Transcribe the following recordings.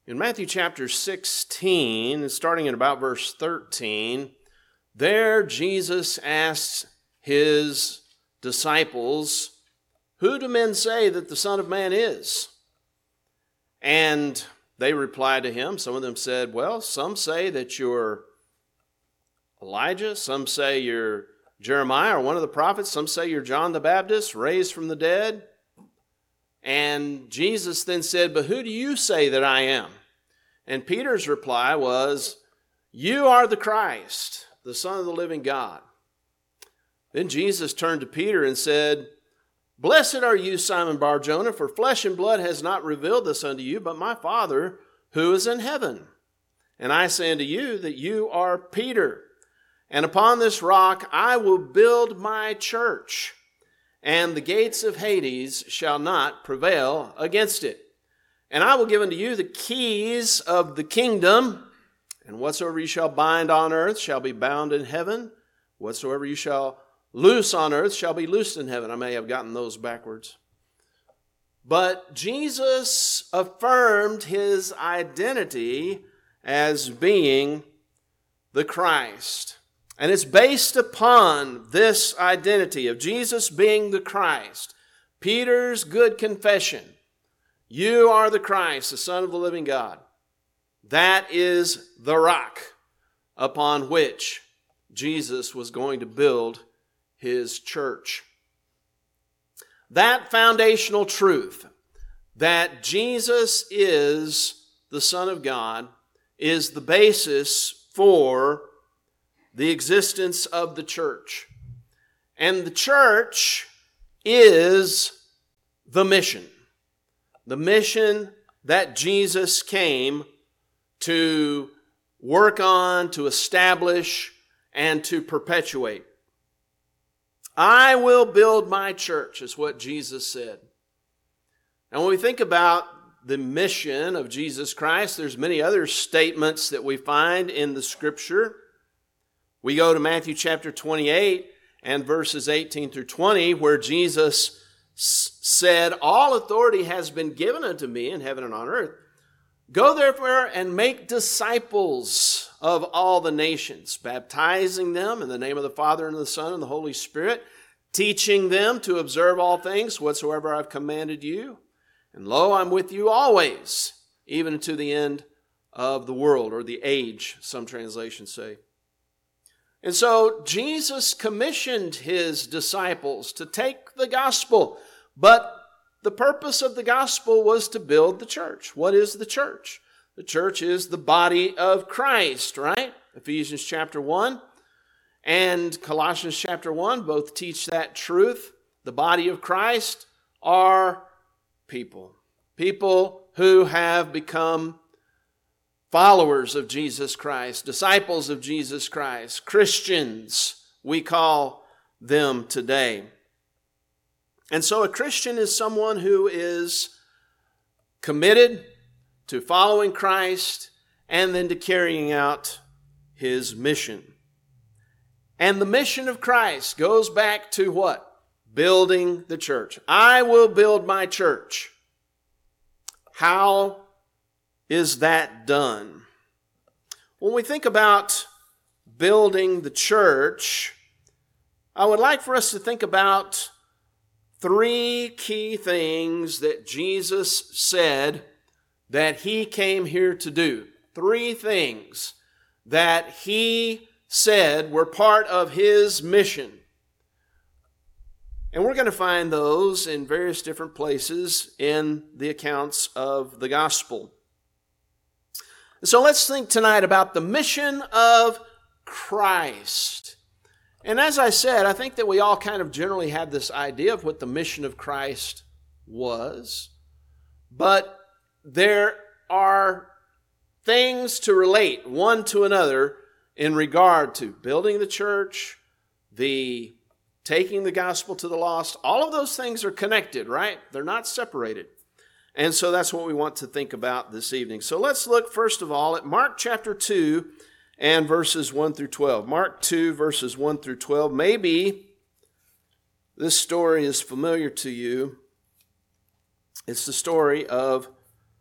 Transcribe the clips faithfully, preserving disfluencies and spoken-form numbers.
In Matthew chapter sixteen, starting at about verse thirteen, there Jesus asks his disciples, "Who do men say that the Son of Man is?" And they replied to him. Some of them said, well, some say that you're Elijah. Some say you're Jeremiah or one of the prophets. Some say you're John the Baptist, raised from the dead. And Jesus then said, "But who do you say that I am?" And Peter's reply was, "You are the Christ, the Son of the living God." Then Jesus turned to Peter and said, "Blessed are you, Simon Bar-Jonah, for flesh and blood has not revealed this unto you, but my Father who is in heaven. And I say unto you that you are Peter, and upon this rock I will build my church, and the gates of Hades shall not prevail against it. And I will give unto you the keys of the kingdom, and whatsoever you shall bind on earth shall be bound in heaven. Whatsoever you shall loose on earth shall be loosed in heaven." I may have gotten those backwards. But Jesus affirmed his identity as being the Christ. And it's based upon this identity of Jesus being the Christ, Peter's good confession, "You are the Christ, the Son of the living God." That is the rock upon which Jesus was going to build his church. That foundational truth that Jesus is the Son of God is the basis for the existence of the church. And the church is the mission. The mission that Jesus came to work on, to establish, and to perpetuate. I will build my church, is what Jesus said. And when we think about the mission of Jesus Christ, there's many other statements that we find in the Scripture. We go to Matthew chapter twenty-eight and verses eighteen through twenty, where Jesus said, "All authority has been given unto me in heaven and on earth. Go therefore and make disciples of all the nations, baptizing them in the name of the Father and of the Son and the Holy Spirit, teaching them to observe all things whatsoever I've commanded you. And lo, I'm with you always, even to the end of the world," or the age, some translations say. And so Jesus commissioned his disciples to take the gospel, but the purpose of the gospel was to build the church. What is the church? The church is the body of Christ, right? Ephesians chapter one and Colossians chapter one both teach that truth. The body of Christ are people. People who have become followers of Jesus Christ, disciples of Jesus Christ, Christians, we call them today. And so a Christian is someone who is committed to following Christ and then to carrying out his mission. And the mission of Christ goes back to what? Building the church. I will build my church. How is that done? When we think about building the church, I would like for us to think about three key things that Jesus said that he came here to do. Three things that he said were part of his mission. And we're going to find those in various different places in the accounts of the gospel. So let's think tonight about the mission of Christ. And as I said, I think that we all kind of generally have this idea of what the mission of Christ was. But there are things to relate one to another in regard to building the church, the taking the gospel to the lost. All of those things are connected, right? They're not separated. And so that's what we want to think about this evening. So let's look first of all at Mark chapter two and verses one through twelve. Mark two, verses one through twelve. Maybe this story is familiar to you. It's the story of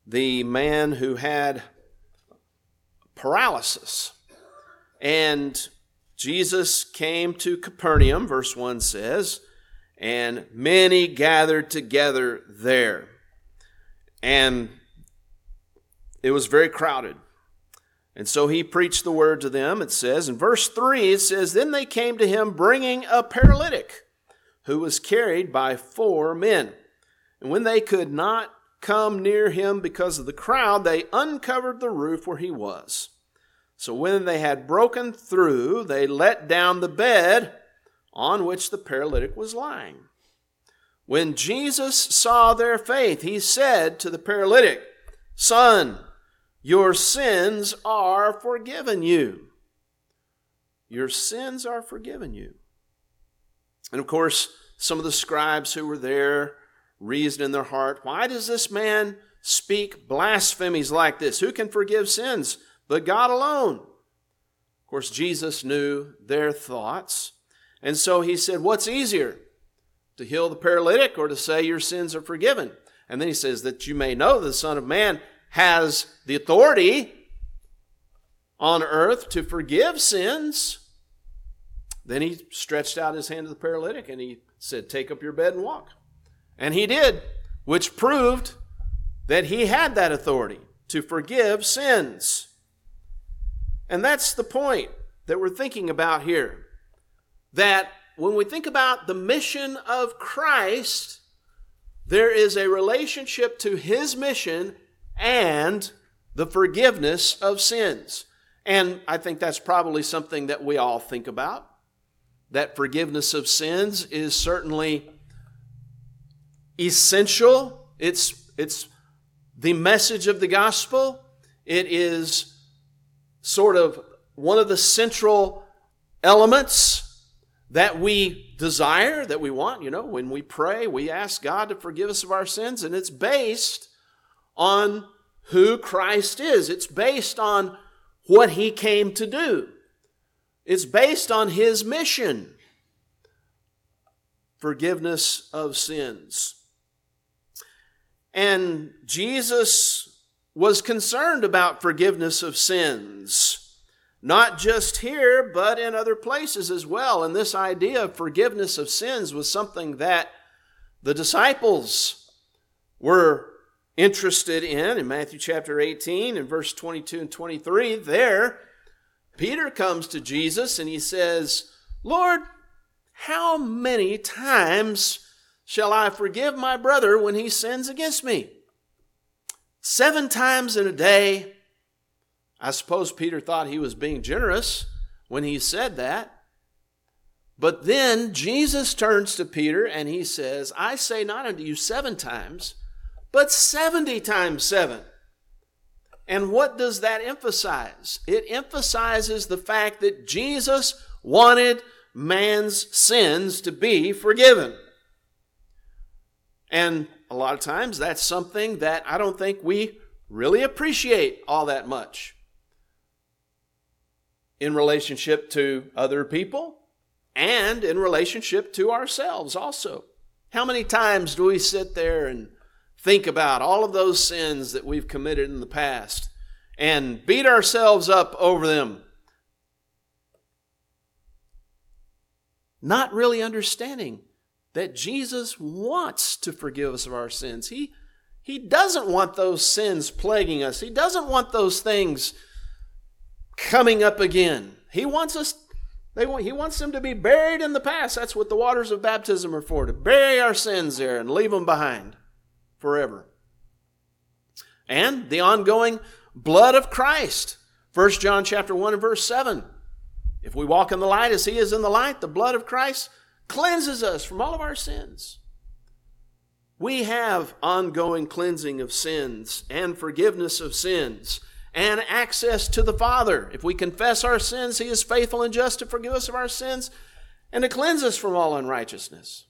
the man who had paralysis. And Jesus came to Capernaum, verse one says, and many gathered together there. And it was very crowded. And so he preached the word to them, it says. In verse three, it says, then they came to him bringing a paralytic who was carried by four men. And when they could not come near him because of the crowd, they uncovered the roof where he was. So when they had broken through, they let down the bed on which the paralytic was lying. When Jesus saw their faith, he said to the paralytic, son, your sins are forgiven you. Your sins are forgiven you. And of course, some of the scribes who were there reasoned in their heart, why does this man speak blasphemies like this? Who can forgive sins but God alone? Of course, Jesus knew their thoughts. And so he said, what's easier, to heal the paralytic or to say your sins are forgiven? And then he says that you may know the Son of Man has the authority on earth to forgive sins. Then he stretched out his hand to the paralytic and he said, take up your bed and walk. And he did, which proved that he had that authority to forgive sins. And that's the point that we're thinking about here. That when we think about the mission of Christ, there is a relationship to his mission and the forgiveness of sins. And I think that's probably something that we all think about. That forgiveness of sins is certainly essential. It's, it's the message of the gospel. It is sort of one of the central elements that we desire, that we want. You know, when we pray, we ask God to forgive us of our sins, and it's based on who Christ is. It's based on what he came to do. It's based on his mission. Forgiveness of sins. And Jesus was concerned about forgiveness of sins. Not just here, but in other places as well. And this idea of forgiveness of sins was something that the disciples were interested in. In Matthew chapter eighteen, in verse twenty-two and twenty-three, there, Peter comes to Jesus and he says, Lord, how many times shall I forgive my brother when he sins against me? Seven times in a day. I suppose Peter thought he was being generous when he said that. But then Jesus turns to Peter and he says, I say not unto you seven times, but seventy times seven. And what does that emphasize? It emphasizes the fact that Jesus wanted man's sins to be forgiven. And a lot of times that's something that I don't think we really appreciate all that much in relationship to other people and in relationship to ourselves also. How many times do we sit there and think about all of those sins that we've committed in the past and beat ourselves up over them, not really understanding that Jesus wants to forgive us of our sins. He, he doesn't want those sins plaguing us. He doesn't want those things coming up again. He wants us, they want, he wants them to be buried in the past. That's what the waters of baptism are for, to bury our sins there and leave them behind forever. And the ongoing blood of Christ. First John chapter one and verse seven. If we walk in the light as he is in the light, the blood of Christ cleanses us from all of our sins. We have ongoing cleansing of sins and forgiveness of sins and access to the Father. If we confess our sins, he is faithful and just to forgive us of our sins and to cleanse us from all unrighteousness.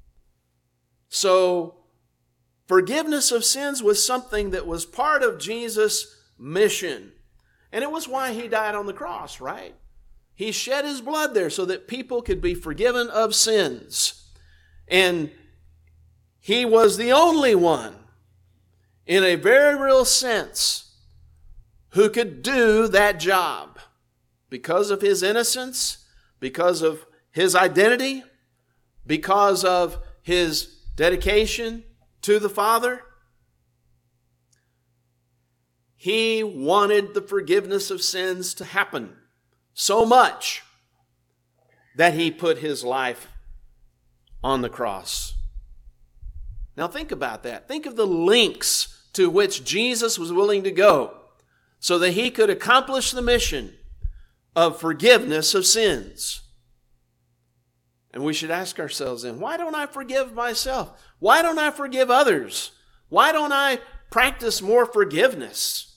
So, forgiveness of sins was something that was part of Jesus' mission. And it was why he died on the cross, right? He shed his blood there so that people could be forgiven of sins. And he was the only one in a very real sense, who could do that job because of his innocence, because of his identity, because of his dedication to the Father. He wanted the forgiveness of sins to happen so much that he put his life on the cross. Now think about that. Think of the lengths to which Jesus was willing to go so that he could accomplish the mission of forgiveness of sins. And we should ask ourselves then, why don't I forgive myself? Why don't I forgive others? Why don't I practice more forgiveness?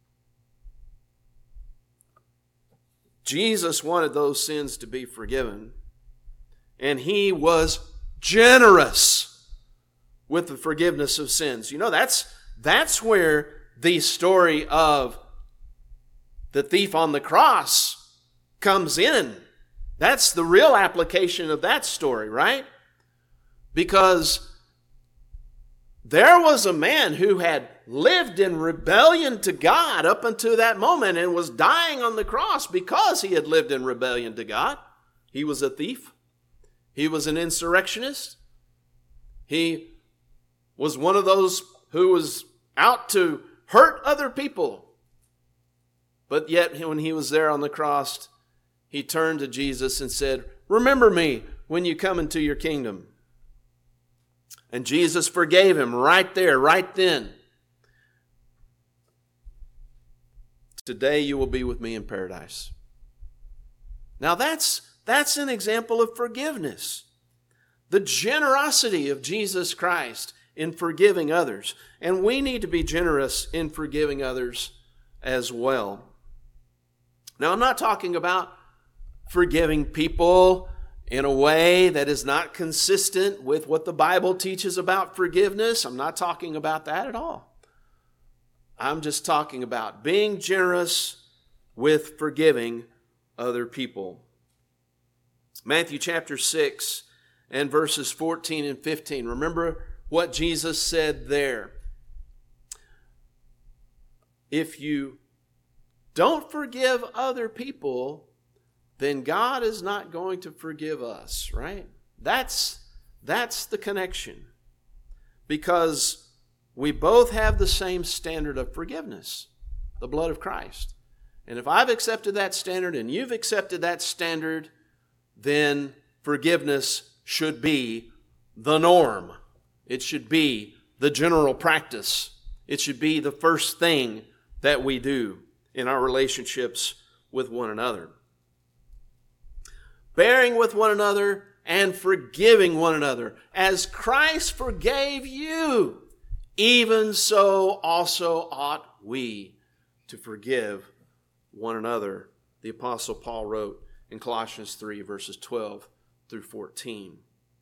Jesus wanted those sins to be forgiven, and he was generous with the forgiveness of sins. You know, that's, that's where the story of the thief on the cross comes in. That's the real application of that story, right? Because there was a man who had lived in rebellion to God up until that moment and was dying on the cross because he had lived in rebellion to God. He was a thief. He was an insurrectionist. He was one of those who was out to hurt other people. But yet when he was there on the cross, he turned to Jesus and said, "Remember me when you come into your kingdom." And Jesus forgave him right there, right then. "Today you will be with me in paradise." Now that's, that's an example of forgiveness. The generosity of Jesus Christ in forgiving others. And we need to be generous in forgiving others as well. Now I'm not talking about forgiving people in a way that is not consistent with what the Bible teaches about forgiveness. I'm not talking about that at all. I'm just talking about being generous with forgiving other people. Matthew chapter six and verses fourteen and fifteen. Remember what Jesus said there. If you don't forgive other people, then God is not going to forgive us, right? That's, that's the connection. Because we both have the same standard of forgiveness, the blood of Christ. And if I've accepted that standard and you've accepted that standard, then forgiveness should be the norm. It should be the general practice. It should be the first thing that we do in our relationships with one another. Bearing with one another and forgiving one another. As Christ forgave you, even so also ought we to forgive one another. The Apostle Paul wrote in Colossians three, verses twelve through fourteen.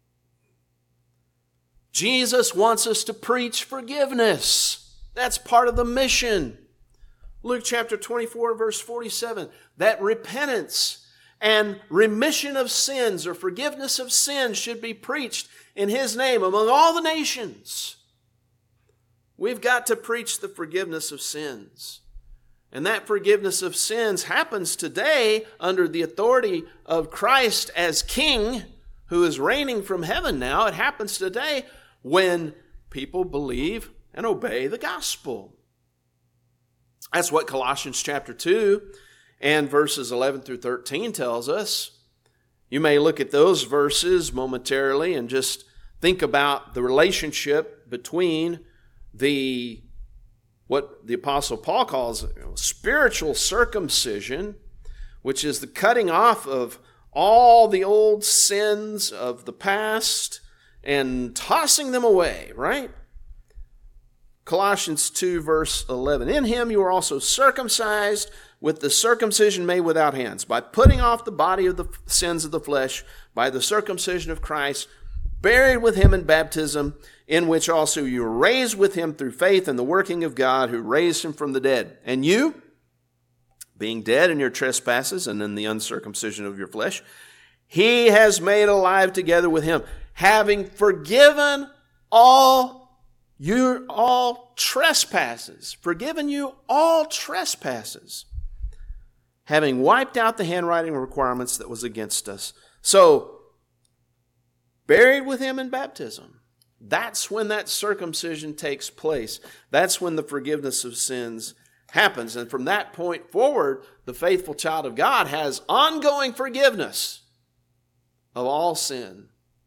Jesus wants us to preach forgiveness. That's part of the mission. Luke chapter twenty-four, verse forty-seven, that repentance and remission of sins or forgiveness of sins should be preached in His name among all the nations. We've got to preach the forgiveness of sins. And that forgiveness of sins happens today under the authority of Christ as King, who is reigning from heaven now. It happens today when people believe and obey the gospel. That's what Colossians chapter two and verses eleven through thirteen tells us. You may look at those verses momentarily and just think about the relationship between the what the Apostle Paul calls spiritual circumcision, which is the cutting off of all the old sins of the past and tossing them away, right? Colossians two, verse eleven. In Him you are also circumcised with the circumcision made without hands, by putting off the body of the sins of the flesh, by the circumcision of Christ, buried with Him in baptism, in which also you were raised with Him through faith in the working of God who raised Him from the dead. And you, being dead in your trespasses and in the uncircumcision of your flesh, He has made alive together with Him, having forgiven all you all trespasses, forgiven you all trespasses, having wiped out the handwriting requirements that was against us. So, buried with him in baptism. That's when that circumcision takes place. That's when the forgiveness of sins happens. And from that point forward, the faithful child of God has ongoing forgiveness of all sin.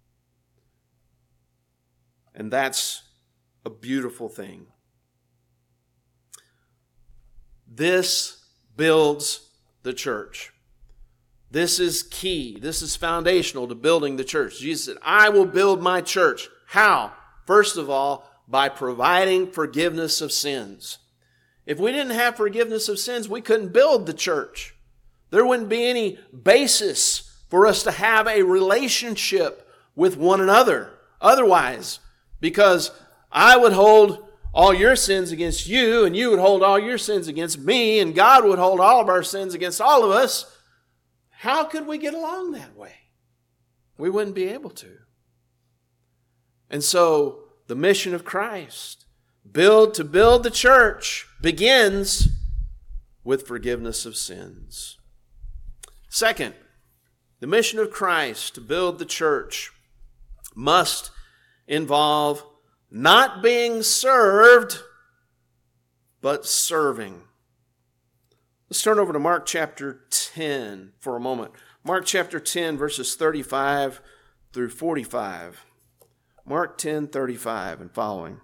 And that's a beautiful thing. This builds the church. This is key. This is foundational to building the church. Jesus said, I will build my church. How? First of all, by providing forgiveness of sins. If we didn't have forgiveness of sins, we couldn't build the church. There wouldn't be any basis for us to have a relationship with one another otherwise, because I would hold all your sins against you, and you would hold all your sins against me, and God would hold all of our sins against all of us. How could we get along that way? We wouldn't be able to. And so the mission of Christ, build to build the church, begins with forgiveness of sins. Second, the mission of Christ to build the church must involve not being served, but serving. Let's turn over to Mark chapter ten for a moment. Mark chapter ten, verses thirty-five through forty-five. Mark ten, thirty-five and following.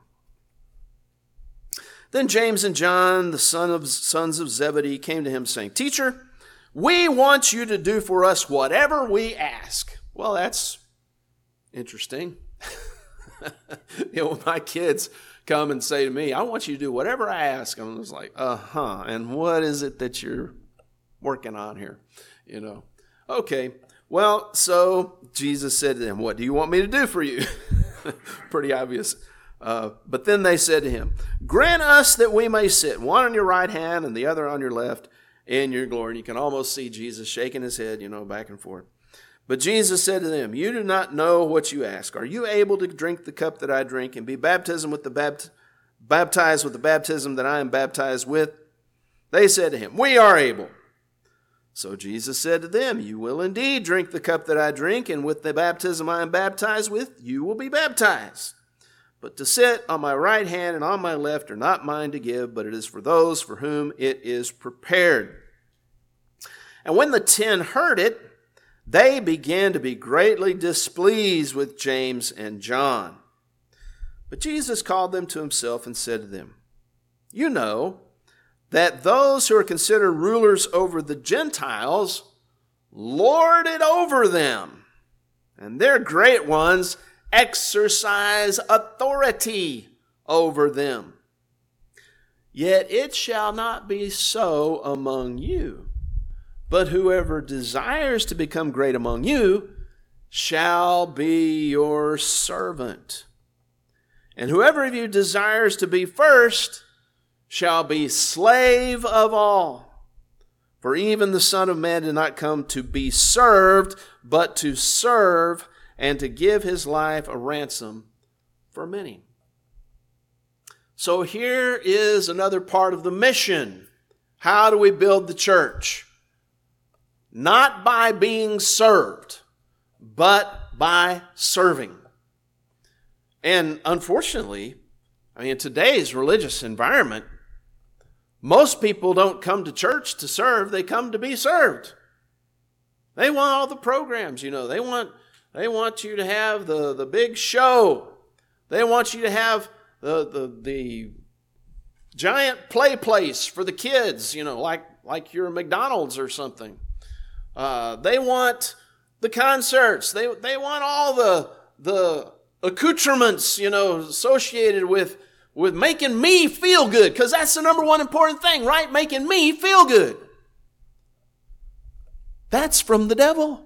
Then James and John, the son of, sons of Zebedee, came to him saying, Teacher, we want you to do for us whatever we ask. Well, that's interesting. You know, when my kids come and say to me, I want you to do whatever I ask, I'm just like, uh-huh, and what is it that you're working on here? You know, okay, well, so Jesus said to them, what do you want me to do for you? Pretty obvious. Uh, but then they said to him, grant us that we may sit, one on your right hand and the other on your left, in your glory. And you can almost see Jesus shaking his head, you know, back and forth. But Jesus said to them, you do not know what you ask. Are you able to drink the cup that I drink and be baptized with the bapt- baptized with the baptism that I am baptized with? They said to him, we are able. So Jesus said to them, you will indeed drink the cup that I drink, and with the baptism I am baptized with, you will be baptized. But to sit on my right hand and on my left are not mine to give, but it is for those for whom it is prepared. And when the ten heard it, they began to be greatly displeased with James and John. But Jesus called them to himself and said to them, you know that those who are considered rulers over the Gentiles lord it over them, and their great ones exercise authority over them. Yet it shall not be so among you. But whoever desires to become great among you shall be your servant. And whoever of you desires to be first shall be slave of all. For even the Son of Man did not come to be served, but to serve and to give his life a ransom for many. So here is another part of the mission. How do we build the church? Not by being served, but by serving. And unfortunately, I mean, in today's religious environment, most people don't come to church to serve, they come to be served. They want all the programs, you know. They want they want you to have the, the big show. They want you to have the, the the giant play place for the kids, you know, like like you're a McDonald's or something. Uh, they want the concerts. They they want all the the accoutrements, you know, associated with with making me feel good, because that's the number one important thing, right? Making me feel good. That's from the devil.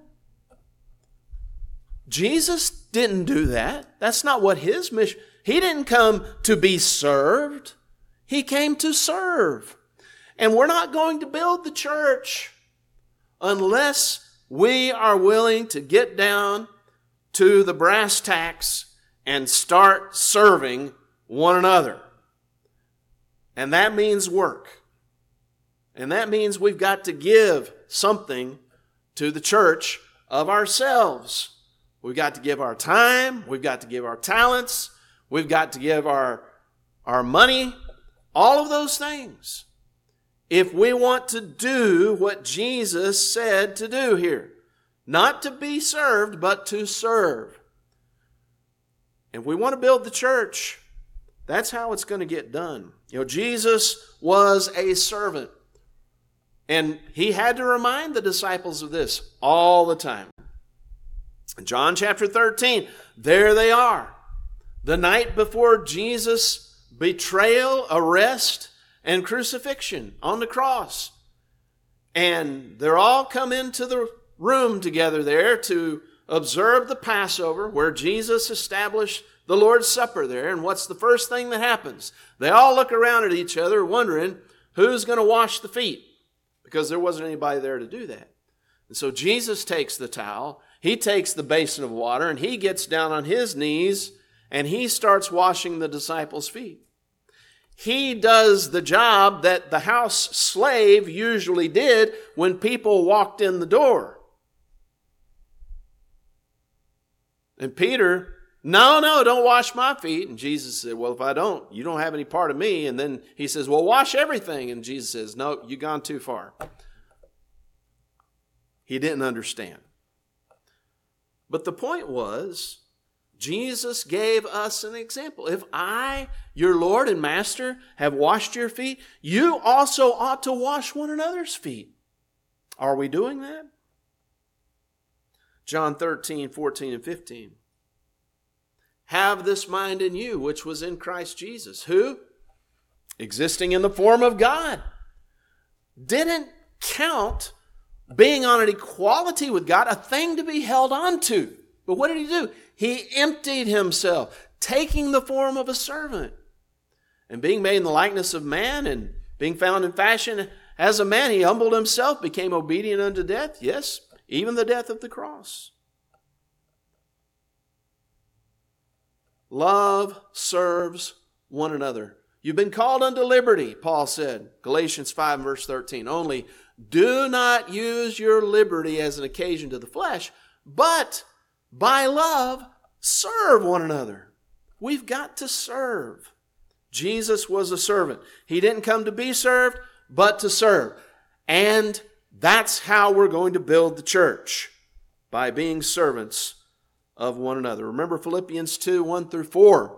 Jesus didn't do that. That's not what his mission. He didn't come to be served. He came to serve. And we're not going to build the church unless we are willing to get down to the brass tacks and start serving one another. And that means work. And that means we've got to give something to the church of ourselves. We've got to give our time. We've got to give our talents. We've got to give our, our money. All of those things. If we want to do what Jesus said to do here. Not to be served, but to serve. If we want to build the church, that's how it's going to get done. You know, Jesus was a servant. And he had to remind the disciples of this all the time. In John chapter thirteen, there they are. The night before Jesus' betrayal, arrest, and crucifixion on the cross. And they're all come into the room together there to observe the Passover, where Jesus established the Lord's Supper there. And what's the first thing that happens? They all look around at each other wondering who's going to wash the feet, because there wasn't anybody there to do that. And so Jesus takes the towel, he takes the basin of water, and he gets down on his knees and he starts washing the disciples' feet. He does the job that the house slave usually did when people walked in the door. And Peter, no, no, don't wash my feet. And Jesus said, well, if I don't, you don't have any part of me. And then he says, well, wash everything. And Jesus says, no, you've gone too far. He didn't understand. But the point was, Jesus gave us an example. If I, your Lord and Master, have washed your feet, you also ought to wash one another's feet. Are we doing that? John thirteen, fourteen, and fifteen. Have this mind in you, which was in Christ Jesus, who, existing in the form of God, didn't count being on an equality with God a thing to be held on to. But what did he do? He emptied himself, taking the form of a servant. And being made in the likeness of man and being found in fashion as a man, he humbled himself, became obedient unto death. Yes, even the death of the cross. Love serves one another. You've been called unto liberty, Paul said, Galatians five, verse thirteen. Only do not use your liberty as an occasion to the flesh, but by love, serve one another. We've got to serve. Jesus was a servant. He didn't come to be served, but to serve. And that's how we're going to build the church, by being servants of one another. Remember Philippians two, one through four.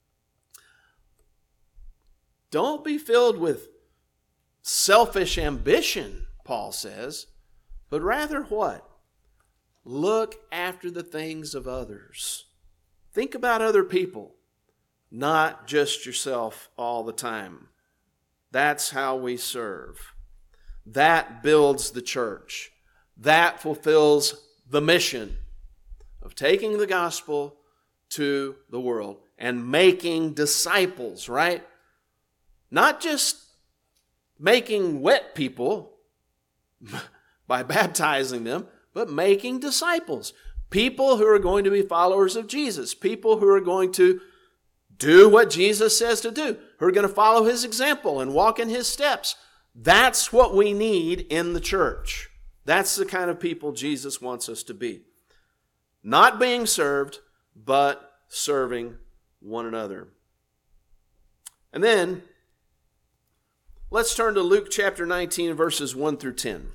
Don't be filled with selfish ambition, Paul says, but rather what? Look after the things of others. Think about other people, not just yourself all the time. That's how we serve. That builds the church. That fulfills the mission of taking the gospel to the world and making disciples, right? Not just making wet people by baptizing them, but making disciples. People who are going to be followers of Jesus. People who are going to do what Jesus says to do. Who are going to follow his example and walk in his steps. That's what we need in the church. That's the kind of people Jesus wants us to be. Not being served, but serving one another. And then, let's turn to Luke chapter nineteen, verses one through ten.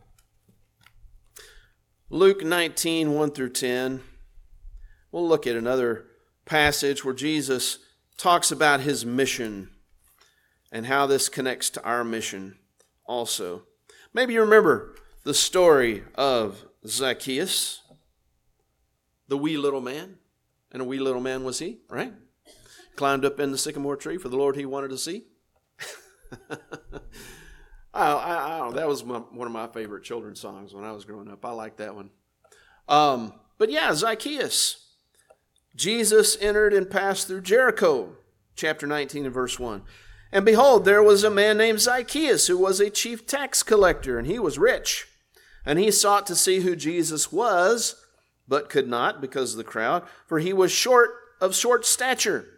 Luke nineteen, one through ten. We'll look at another passage where Jesus talks about his mission and how this connects to our mission also. Maybe you remember the story of Zacchaeus, the wee little man. And a wee little man was he, right? Climbed up in the sycamore tree for the Lord he wanted to see. I, I, I, that was my, one of my favorite children's songs when I was growing up. I like that one. Um, but yeah, Zacchaeus. Jesus entered and passed through Jericho, chapter nineteen and verse one. And behold, there was a man named Zacchaeus who was a chief tax collector, and he was rich. And he sought to see who Jesus was, but could not because of the crowd, for he was short of short stature.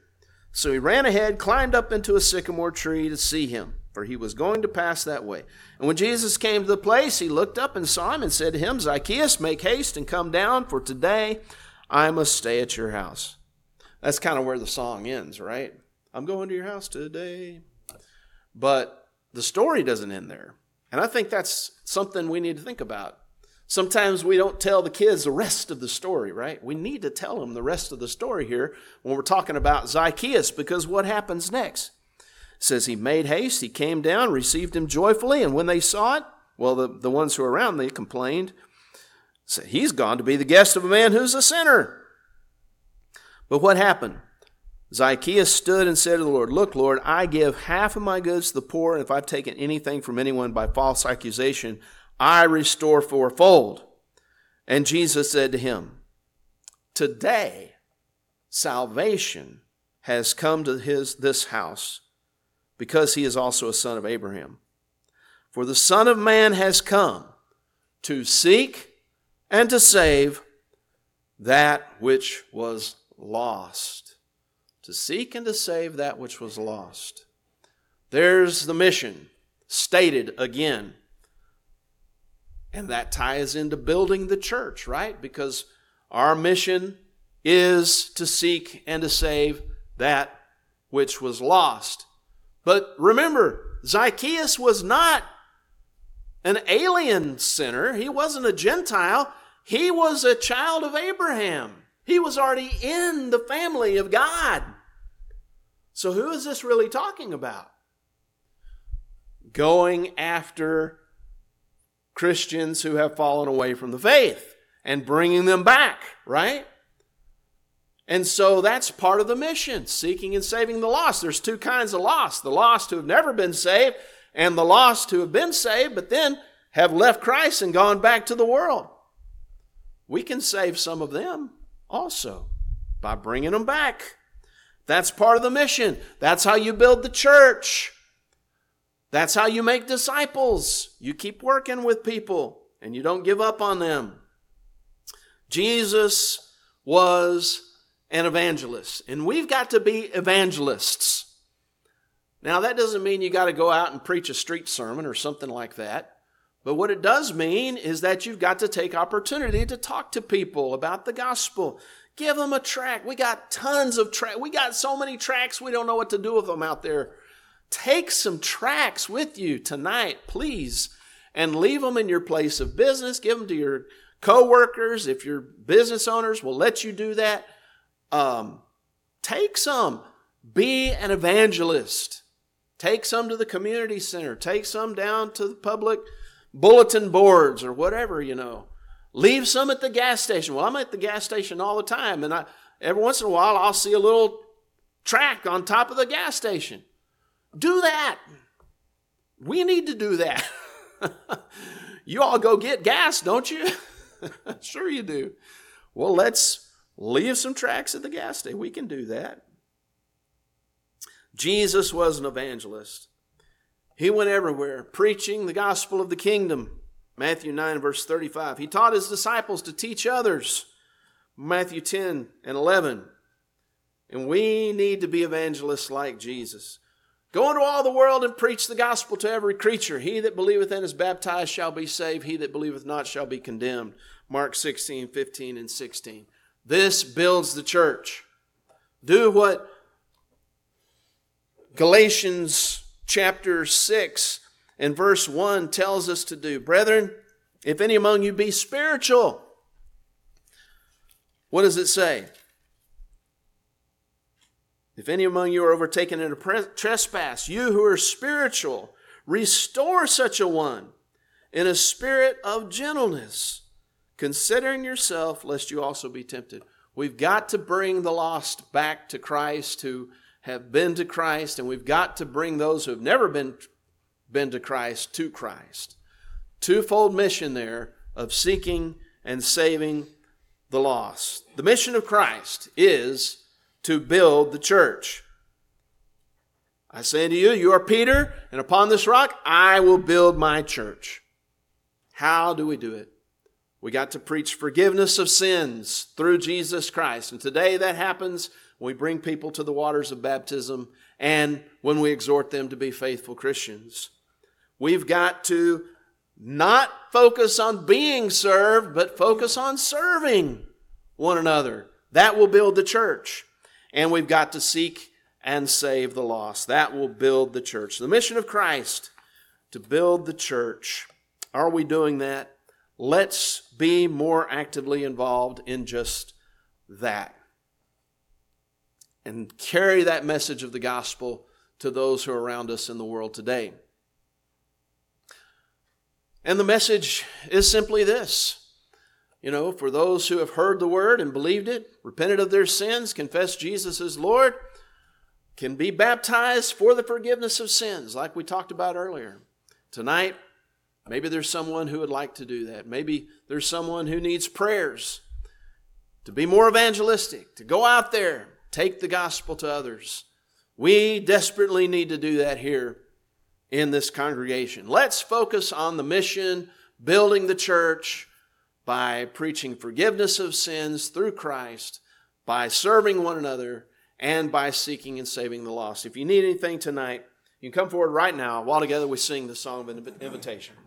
So he ran ahead, climbed up into a sycamore tree to see him, for he was going to pass that way. And when Jesus came to the place, he looked up and saw him and said to him, Zacchaeus, make haste and come down, for today I must stay at your house. That's kind of where the song ends, right? I'm going to your house today. But the story doesn't end there. And I think that's something we need to think about. Sometimes we don't tell the kids the rest of the story, right? We need to tell them the rest of the story here when we're talking about Zacchaeus, because what happens next? It says he made haste, he came down, received him joyfully, and when they saw it, well, the, the ones who were around, they complained. Said, he's gone to be the guest of a man who's a sinner. But what happened? Zacchaeus stood and said to the Lord, look, Lord, I give half of my goods to the poor, and if I've taken anything from anyone by false accusation, I restore fourfold. And Jesus said to him, today salvation has come to his this house, because he is also a son of Abraham. For the Son of Man has come to seek and to save that which was lost. To seek and to save that which was lost. There's the mission stated again. And that ties into building the church, right? Because our mission is to seek and to save that which was lost. But remember, Zacchaeus was not an alien sinner. He wasn't a Gentile. He was a child of Abraham. He was already in the family of God. So who is this really talking about? Going after Christians who have fallen away from the faith and bringing them back, right? And so that's part of the mission, seeking and saving the lost. There's two kinds of lost, the lost who have never been saved and the lost who have been saved but then have left Christ and gone back to the world. We can save some of them also by bringing them back. That's part of the mission. That's how you build the church. That's how you make disciples. You keep working with people and you don't give up on them. Jesus was an evangelist, and we've got to be evangelists. Now, that doesn't mean you got to go out and preach a street sermon or something like that. But what it does mean is that you've got to take opportunity to talk to people about the gospel. Give them a tract. We got tons of tracts. We got so many tracts, we don't know what to do with them out there. Take some tracts with you tonight, please, and leave them in your place of business. Give them to your co-workers. If your business owners will let you do that, um, take some. Be an evangelist. Take some to the community center. Take some down to the public bulletin boards or whatever, you know. Leave some at the gas station. Well, I'm at the gas station all the time, and I, every once in a while I'll see a little tract on top of the gas station. Do that. We need to do that. You all go get gas, don't you? Sure you do. Well, let's leave some tracts at the gas station. We can do that. Jesus was an evangelist. He went everywhere preaching the gospel of the kingdom. Matthew nine, verse thirty-five. He taught his disciples to teach others. Matthew ten and eleven. And we need to be evangelists like Jesus. Go into all the world and preach the gospel to every creature. He that believeth and is baptized shall be saved. He that believeth not shall be condemned. Mark sixteen, fifteen, and sixteen. This builds the church. Do what Galatians chapter six and verse one tells us to do. Brethren, if any among you be spiritual, what does it say? If any among you are overtaken in a trespass, you who are spiritual, restore such a one in a spirit of gentleness, considering yourself, lest you also be tempted. We've got to bring the lost back to Christ who have been to Christ, and we've got to bring those who have never been, been to Christ to Christ. Twofold mission there of seeking and saving the lost. The mission of Christ is to build the church. I say unto you, you are Peter, and upon this rock I will build my church. How do we do it? We got to preach forgiveness of sins through Jesus Christ. And today that happens when we bring people to the waters of baptism, and when we exhort them to be faithful Christians. We've got to not focus on being served, but focus on serving one another. That will build the church. And we've got to seek and save the lost. That will build the church. The mission of Christ, to build the church. Are we doing that? Let's be more actively involved in just that. And carry that message of the gospel to those who are around us in the world today. And the message is simply this. You know, for those who have heard the word and believed it, repented of their sins, confessed Jesus as Lord, can be baptized for the forgiveness of sins, like we talked about earlier. Tonight, maybe there's someone who would like to do that. Maybe there's someone who needs prayers to be more evangelistic, to go out there, take the gospel to others. We desperately need to do that here in this congregation. Let's focus on the mission, building the church by preaching forgiveness of sins through Christ, by serving one another, and by seeking and saving the lost. If you need anything tonight, you can come forward right now while together we sing the song of invitation.